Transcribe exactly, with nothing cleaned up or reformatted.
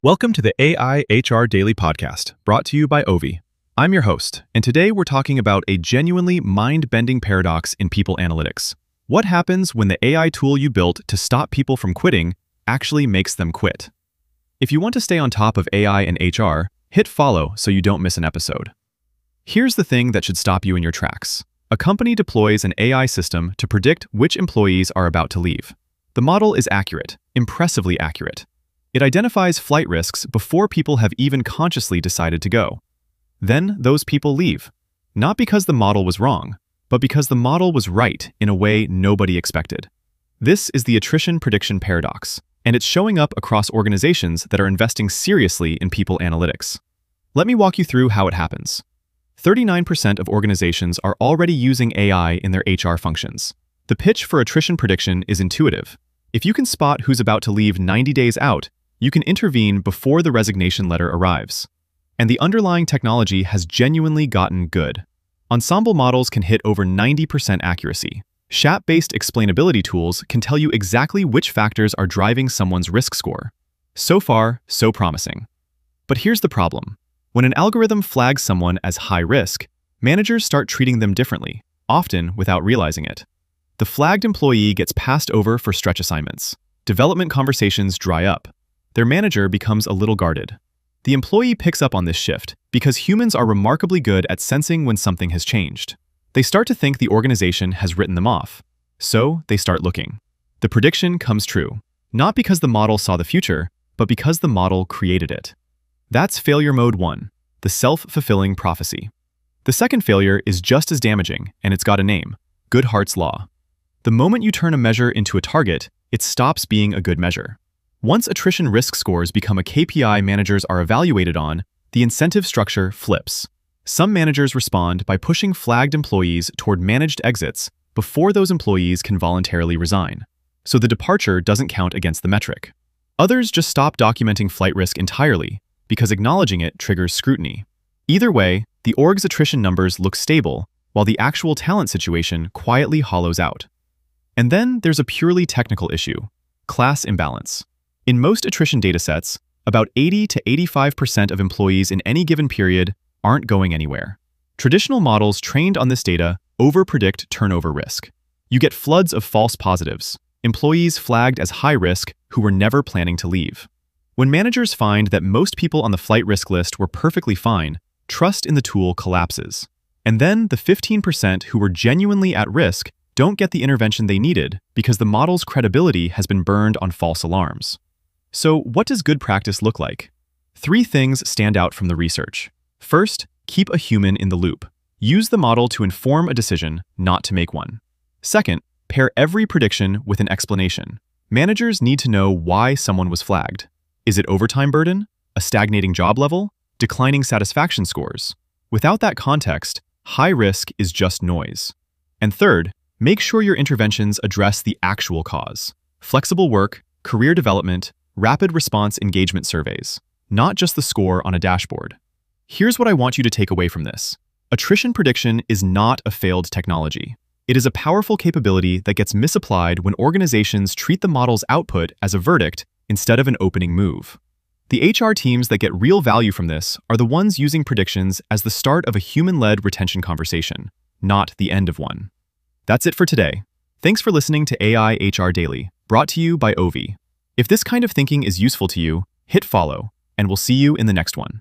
Welcome to the A I H R Daily Podcast, brought to you by Ovi. I'm your host, and today we're talking about a genuinely mind-bending paradox in people analytics. What happens when the A I tool you built to stop people from quitting actually makes them quit? If you want to stay on top of A I and H R, hit follow so you don't miss an episode. Here's the thing that should stop you in your tracks. A company deploys an A I system to predict which employees are about to leave. The model is accurate, impressively accurate. It identifies flight risks before people have even consciously decided to go. Then those people leave, not because the model was wrong, but because the model was right in a way nobody expected. This is the attrition prediction paradox, and it's showing up across organizations that are investing seriously in people analytics. Let me walk you through how it happens. thirty-nine percent of organizations are already using A I in their H R functions. The pitch for attrition prediction is intuitive. If you can spot who's about to leave ninety days out, you can intervene before the resignation letter arrives. And the underlying technology has genuinely gotten good. Ensemble models can hit over ninety percent accuracy. Chat-based explainability tools can tell you exactly which factors are driving someone's risk score. So far, so promising. But here's the problem. When an algorithm flags someone as high risk, managers start treating them differently, often without realizing it. The flagged employee gets passed over for stretch assignments. Development conversations dry up. Their manager becomes a little guarded. The employee picks up on this shift because humans are remarkably good at sensing when something has changed. They start to think the organization has written them off. So they start looking. The prediction comes true, not because the model saw the future, but because the model created it. That's failure mode one, the self-fulfilling prophecy. The second failure is just as damaging, and it's got a name, Goodhart's Law. The moment you turn a measure into a target, it stops being a good measure. Once attrition risk scores become a K P I managers are evaluated on, the incentive structure flips. Some managers respond by pushing flagged employees toward managed exits before those employees can voluntarily resign, so the departure doesn't count against the metric. Others just stop documenting flight risk entirely because acknowledging it triggers scrutiny. Either way, the org's attrition numbers look stable, while the actual talent situation quietly hollows out. And then there's a purely technical issue, class imbalance. In most attrition datasets, about eighty to eighty-five percent of employees in any given period aren't going anywhere. Traditional models trained on this data overpredict turnover risk. You get floods of false positives, employees flagged as high risk who were never planning to leave. When managers find that most people on the flight risk list were perfectly fine, trust in the tool collapses. And then the fifteen percent who were genuinely at risk don't get the intervention they needed because the model's credibility has been burned on false alarms. So what does good practice look like? Three things stand out from the research. First, keep a human in the loop. Use the model to inform a decision, not to make one. Second, pair every prediction with an explanation. Managers need to know why someone was flagged. Is it overtime burden? A stagnating job level? Declining satisfaction scores? Without that context, high risk is just noise. And third, make sure your interventions address the actual cause. Flexible work, career development, rapid response engagement surveys, not just the score on a dashboard. Here's what I want you to take away from this. Attrition prediction is not a failed technology. It is a powerful capability that gets misapplied when organizations treat the model's output as a verdict instead of an opening move. The H R teams that get real value from this are the ones using predictions as the start of a human-led retention conversation, not the end of one. That's it for today. Thanks for listening to A I H R Daily, brought to you by Ovi. If this kind of thinking is useful to you, hit follow, and we'll see you in the next one.